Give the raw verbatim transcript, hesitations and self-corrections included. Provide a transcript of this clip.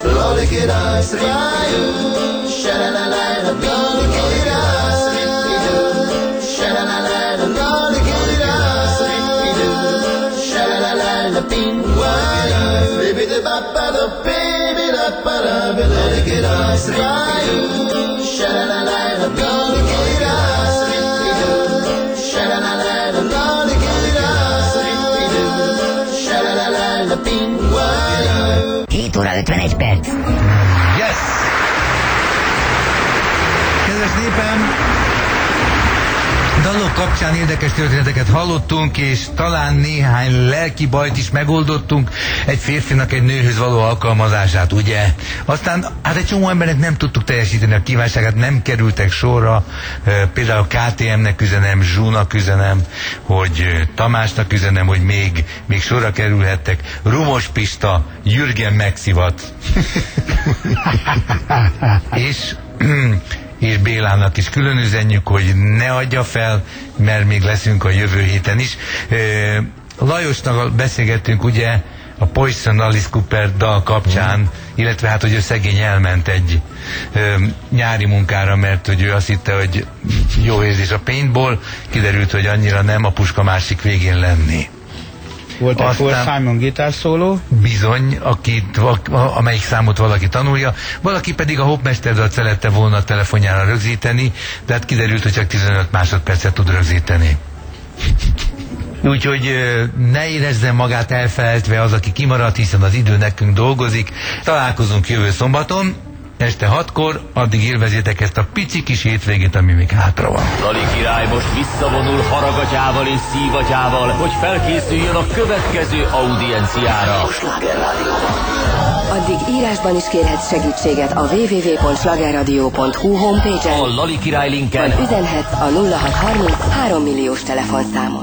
Lolikida, sripidu, sha-la-la-la, lolikida, sripidu, sha-la-la-la, lolikida, sripidu, sha-la-la-la, pin-wada, ribidu-ba-ba-do, baby-da-ba-da, lolikida, sripidu, sha-la-la-la, lolikida, sripidu, sha-la-la-la, lolikida, sripidu, sha-la-la-la, pin-wada. hét óra ötvenegy perc. Yes! Kedves népem! Dalok kapcsán érdekes történeteket hallottunk, és talán néhány lelki bajt is megoldottunk, egy férfinak egy nőhöz való alkalmazását, ugye? Aztán hát egy csomó embernek nem tudtuk teljesíteni a kívánságát, nem kerültek sorra, például ká té em-nek üzenem, Zsúnak üzenem, hogy Tamásnak üzenem, hogy még, még sorra kerülhettek. Rumos Pista, Jürgen megszivat. és... és Bélának is külön üzenjük, hogy ne adja fel, mert még leszünk a jövő héten is. Lajosnak beszélgettünk ugye a Poison Alice Cooper dal kapcsán, illetve hát, hogy ő szegény elment egy ö, nyári munkára, mert hogy ő azt hitte, hogy jó érzés a paintball, kiderült, hogy annyira nem, a puska másik végén lenni. Volt egy Paul Simon gitárszóló. Bizony, akit, amelyik számot valaki tanulja, valaki pedig a hopmesterdalt szerette volna a telefonjára rögzíteni, de hát kiderült, hogy csak tizenöt másodpercet tud rögzíteni. Úgyhogy ne érezzen magát elfelejtve az, aki kimaradt, hiszen az idő nekünk dolgozik. Találkozunk jövő szombaton, este hatkor, addig élvezétek ezt a pici kis hétvégét, ami még hátra van. Lali király most visszavonul haragatyával és szívatyával, hogy felkészüljön a következő audienciára. Addig írásban is kérhetsz segítséget a double-u double-u double pont slágerradió pont hu homepage-en, A Lali király linken vagy üzenhetsz a nulla hat harminc három milliós telefonszámon.